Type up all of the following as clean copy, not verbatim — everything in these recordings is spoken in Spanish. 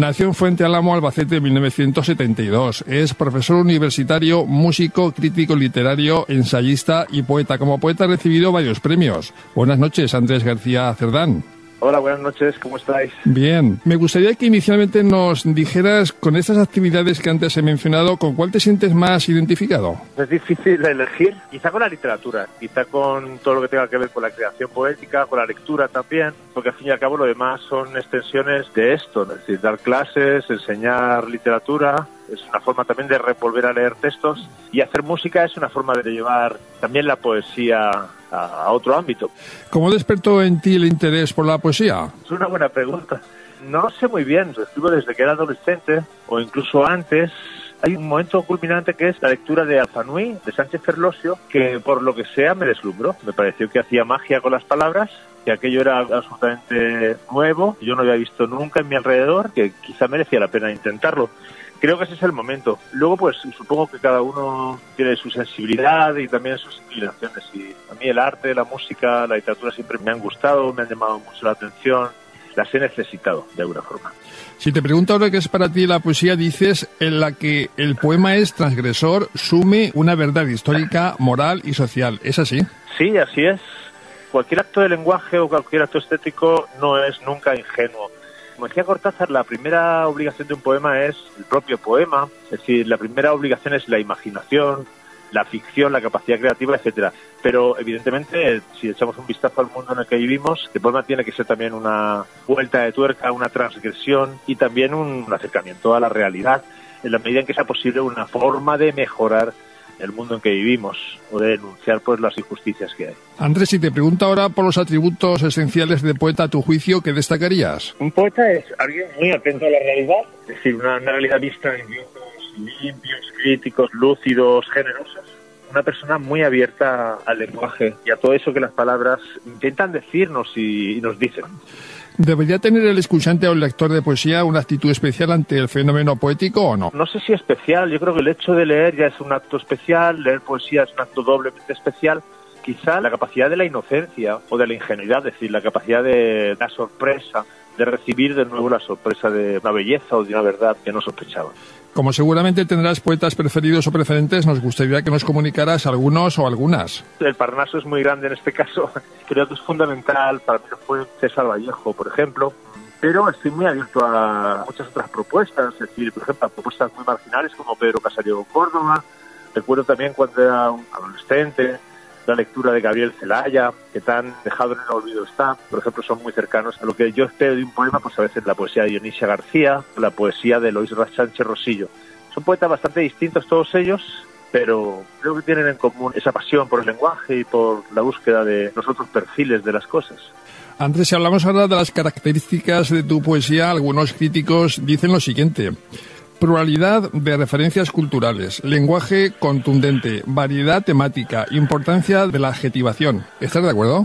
Nació en Fuente Álamo, Albacete, en 1972. Es profesor universitario, músico, crítico literario, ensayista y poeta. Como poeta ha recibido varios premios. Buenas noches, Andrés García Cerdán. Hola, buenas noches, ¿cómo estáis? Bien. Me gustaría que inicialmente nos dijeras, con estas actividades que antes he mencionado, ¿con cuál te sientes más identificado? Es difícil elegir, quizá con la literatura, quizá con todo lo que tenga que ver con la creación poética, con la lectura también, porque al fin y al cabo lo demás son extensiones de esto, es decir, dar clases, enseñar literatura, es una forma también de volver a leer textos, y hacer música es una forma de llevar también la poesía a otro ámbito. ¿Cómo despertó en ti el interés por la poesía? Es una buena pregunta. No sé muy bien, lo escribo desde que era adolescente o incluso antes. Hay un momento culminante que es la lectura de Alfanui, de Sánchez Ferlosio, que por lo que sea me deslumbró. Me pareció que hacía magia con las palabras, que aquello era absolutamente nuevo, yo no había visto nunca en mi alrededor, que quizá merecía la pena intentarlo. Creo que ese es el momento. Luego, pues, supongo que cada uno tiene su sensibilidad y también sus inclinaciones. Y a mí el arte, la música, la literatura siempre me han gustado, me han llamado mucho la atención, las he necesitado de alguna forma. Si te pregunto ahora qué es para ti la poesía, dices en la que el poema es transgresor, sume una verdad histórica, moral y social. ¿Es así? Sí, así es. Cualquier acto de lenguaje o cualquier acto estético no es nunca ingenuo. Como decía Cortázar, la primera obligación de un poema es el propio poema, es decir, la primera obligación es la imaginación, la ficción, la capacidad creativa, etcétera. Pero evidentemente, si echamos un vistazo al mundo en el que vivimos, el poema tiene que ser también una vuelta de tuerca, una transgresión y también un acercamiento a la realidad, en la medida en que sea posible una forma de mejorar el mundo en que vivimos o de denunciar pues las injusticias que hay. Andrés, si te pregunto ahora por los atributos esenciales de poeta a tu juicio, ¿qué destacarías? Un poeta es alguien muy atento a la realidad, es decir, una realidad vista en ojos limpios, críticos, lúcidos, generosos. Una persona muy abierta al lenguaje y a todo eso que las palabras intentan decirnos y nos dicen. ¿Debería tener el escuchante o el lector de poesía una actitud especial ante el fenómeno poético o no? No sé si especial, yo creo que el hecho de leer ya es un acto especial, leer poesía es un acto doblemente especial. Quizá la capacidad de la inocencia o de la ingenuidad, es decir, la capacidad de la sorpresa, de recibir de nuevo la sorpresa de una belleza o de una verdad que no sospechaba. Como seguramente tendrás poetas preferidos o preferentes, nos gustaría que nos comunicaras algunos o algunas. El Parnaso es muy grande en este caso. Creo que es fundamental, para mí lo fue César Vallejo, por ejemplo. Pero estoy muy abierto a muchas otras propuestas, es decir, por ejemplo, a propuestas muy marginales como Pedro Casamiro Córdoba. Recuerdo también cuando era un adolescente, la lectura de Gabriel Celaya, que tan dejado en el olvido está. Por ejemplo, son muy cercanos a lo que yo espero de un poema, pues a veces la poesía de Dionisia García, la poesía de Eloís Sánchez Rosillo. Son poetas bastante distintos todos ellos, pero creo que tienen en común esa pasión por el lenguaje y por la búsqueda de los otros perfiles de las cosas. Andrés, si hablamos ahora de las características de tu poesía, algunos críticos dicen lo siguiente: pluralidad de referencias culturales, lenguaje contundente, variedad temática, importancia de la adjetivación. ¿Estás de acuerdo?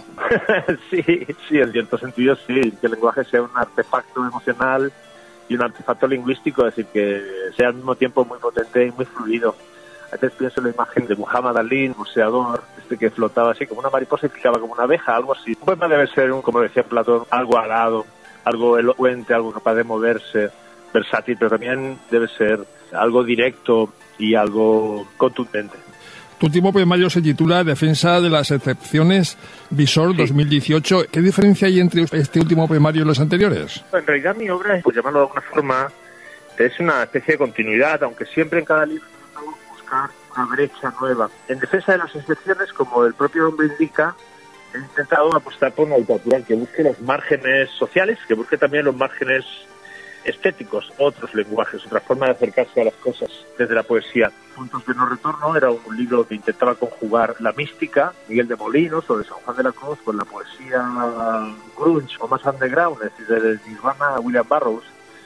Sí, en cierto sentido sí, que el lenguaje sea un artefacto emocional y un artefacto lingüístico, es decir, que sea al mismo tiempo muy potente y muy fluido. A veces pienso en la imagen de Muhammad Ali, un buceador, que flotaba así como una mariposa y picaba como una abeja, algo así. Un poema debe ser, como decía Platón, algo alado, algo elocuente, algo capaz de moverse, versátil, pero también debe ser algo directo y algo contundente. Tu último poemario se titula Defensa de las excepciones, Visor, sí. 2018. ¿Qué diferencia hay entre este último poemario y los anteriores? En realidad mi obra, por llamarlo de alguna forma, es una especie de continuidad, aunque siempre en cada libro intentamos buscar una brecha nueva. En defensa de las excepciones, como el propio nombre indica, he intentado apostar por una literatura que busque los márgenes sociales, que busque también los márgenes estéticos, otros lenguajes, otra forma de acercarse a las cosas desde la poesía. Puntos de no retorno era un libro que intentaba conjugar la mística, Miguel de Molinos o de San Juan de la Cruz, con la poesía grunge o más underground, es decir, de Nirvana a William Burroughs.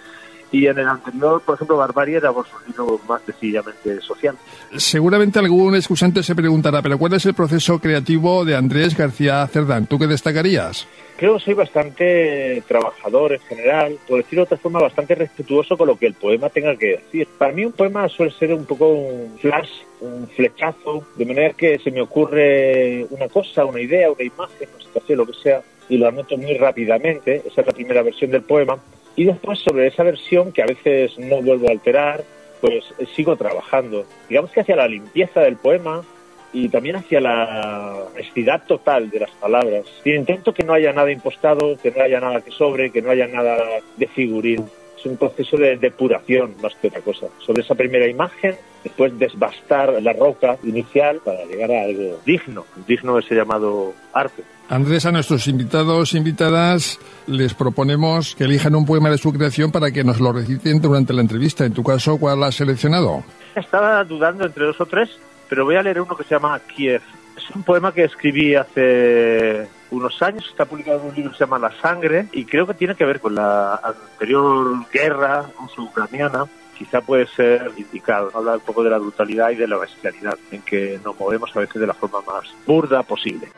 Y en el anterior, por ejemplo, Barbarie era un libro más sencillamente social. Seguramente algún escuchante se preguntará, ¿pero cuál es el proceso creativo de Andrés García Cerdán? ¿Tú qué destacarías? Creo que soy bastante trabajador en general, por decirlo de otra forma, bastante respetuoso con lo que el poema tenga que decir. Para mí un poema suele ser un poco un flash, un flechazo, de manera que se me ocurre una cosa, una idea, una imagen, una situación, lo que sea, y lo anoto muy rápidamente. Esa es la primera versión del poema. Y después sobre esa versión, que a veces no vuelvo a alterar, pues sigo trabajando. Digamos que hacia la limpieza del poema y también hacia la honestidad total de las palabras. Y intento que no haya nada impostado, que no haya nada que sobre, que no haya nada de figurín. Es un proceso de depuración más que otra cosa. Sobre esa primera imagen, después desbastar la roca inicial para llegar a algo digno de ese llamado arte. Andrés, a nuestros invitados e invitadas les proponemos que elijan un poema de su creación para que nos lo reciten durante la entrevista. En tu caso, ¿cuál has seleccionado? Estaba dudando entre 2 o 3, pero voy a leer uno que se llama Kiev. Es un poema que escribí hace unos años, está publicado en un libro que se llama La Sangre, y creo que tiene que ver con la anterior guerra ruso-ucraniana. Quizá puede ser indicado. Habla un poco de la brutalidad y de la bestialidad en que nos movemos a veces de la forma más burda posible.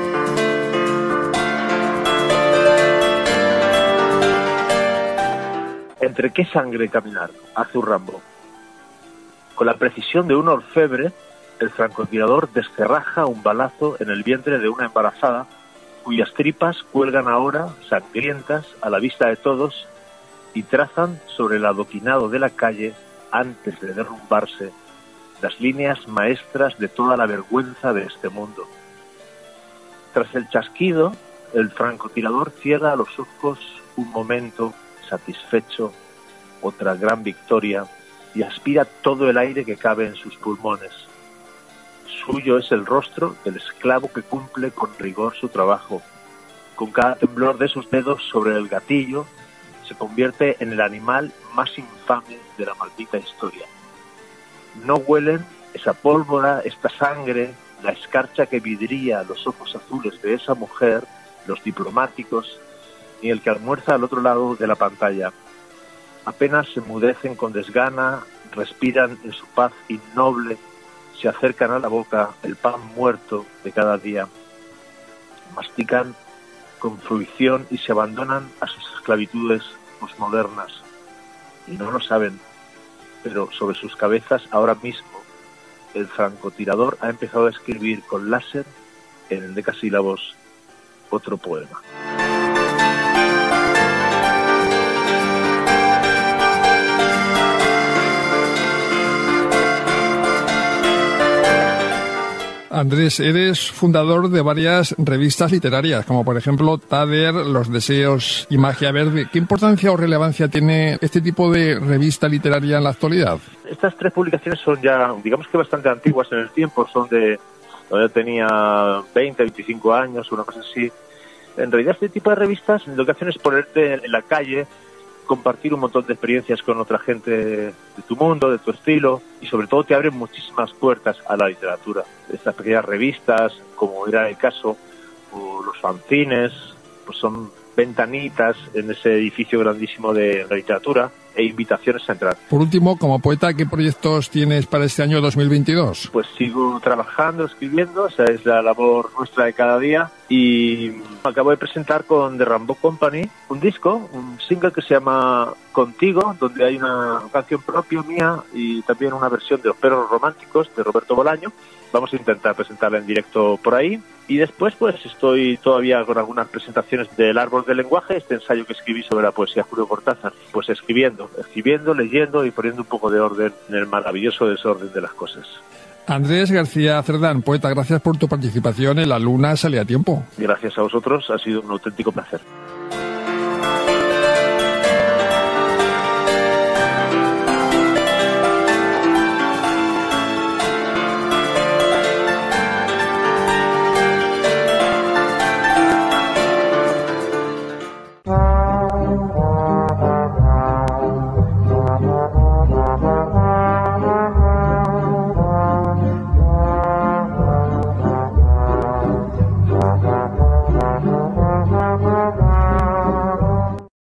¿Entre qué sangre caminar? Arthur Rimbaud. Con la precisión de un orfebre, el francotirador descerraja un balazo en el vientre de una embarazada, cuyas tripas cuelgan ahora, sangrientas, a la vista de todos, y trazan sobre el adoquinado de la calle, antes de derrumbarse, las líneas maestras de toda la vergüenza de este mundo. Tras el chasquido, el francotirador cierra los ojos un momento, satisfecho, otra gran victoria, y aspira todo el aire que cabe en sus pulmones. Suyo es el rostro del esclavo que cumple con rigor su trabajo. Con cada temblor de sus dedos sobre el gatillo, se convierte en el animal más infame de la maldita historia. No huelen esa pólvora, esta sangre, la escarcha que vidría los ojos azules de esa mujer, los diplomáticos, ni el que almuerza al otro lado de la pantalla. Apenas se enmudecen con desgana, respiran en su paz innoble, se acercan a la boca el pan muerto de cada día, mastican con fruición y se abandonan a sus esclavitudes posmodernas. Y no lo saben, pero sobre sus cabezas ahora mismo el francotirador ha empezado a escribir con láser en endecasílabos otro poema. Andrés, eres fundador de varias revistas literarias, como por ejemplo Tader, Los Deseos y Magia Verde. ¿Qué importancia o relevancia tiene este tipo de revista literaria en la actualidad? Estas 3 publicaciones son ya, digamos que bastante antiguas en el tiempo, son de cuando yo tenía 20, 25 años, una cosa así. En realidad este tipo de revistas lo que hacen es ponerte en la calle, compartir un montón de experiencias con otra gente de tu mundo, de tu estilo, y sobre todo te abren muchísimas puertas a la literatura. Estas pequeñas revistas, como era el caso, o los fanzines, pues son ventanitas en ese edificio grandísimo de la literatura e invitaciones a entrar. Por último, como poeta, ¿qué proyectos tienes para este año 2022? Pues sigo trabajando, escribiendo, esa es la labor nuestra de cada día, y acabo de presentar con The Rimbaud Company un disco, un single que se llama Contigo, donde hay una canción propia mía y también una versión de Los Perros Románticos de Roberto Bolaño. Vamos a intentar presentarla en directo por ahí. Y después pues estoy todavía con algunas presentaciones del Árbol del Lenguaje, este ensayo que escribí sobre la poesía de Julio Cortázar. Pues escribiendo, leyendo y poniendo un poco de orden en el maravilloso desorden de las cosas. Andrés García Cerdán, poeta, gracias por tu participación en La Luna Sale a Tiempo. Gracias a vosotros, ha sido un auténtico placer.